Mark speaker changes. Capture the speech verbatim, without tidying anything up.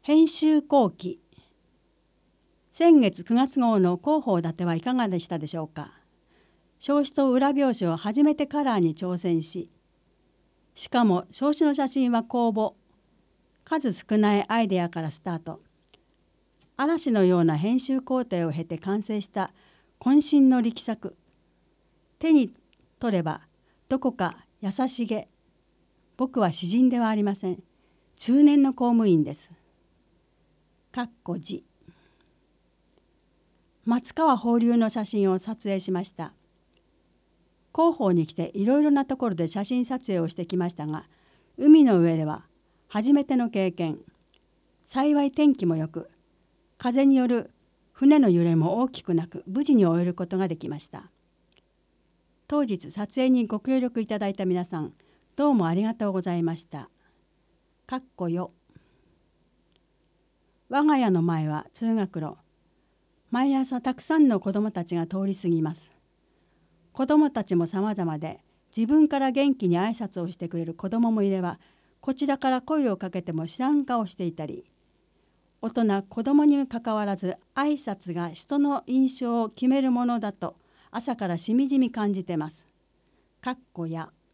Speaker 1: 編集後期。先月くがつ号の広報立てはいかがでしたでしょうか。表紙と裏表紙を初めてカラーに挑戦し、しかも表紙の写真は公募、数少ないアイデアからスタート。嵐のような編集工程を経て完成した渾身の力作。手に取ればどこか優しげ。僕は詩人ではありません。中年の公務員です。かっこじ。松川放流の写真を撮影しました。広報に来ていろいろなところで写真撮影をしてきましたが、海の上では初めての経験。幸い天気もよく、風による船の揺れも大きくなく、無事に終えることができました。当日撮影にご協力いただいた皆さん、どうもありがとうございました。かっこよ。我が家の前は通学路。毎朝たくさんの子どもたちが通り過ぎます。子どもたちも様々で、自分から元気に挨拶をしてくれる子どももいれば、こちらから声をかけても知らん顔していたり、大人子どもにかかわらず挨拶が人の印象を決めるものだと朝からしみじみ感じてます。かっこや。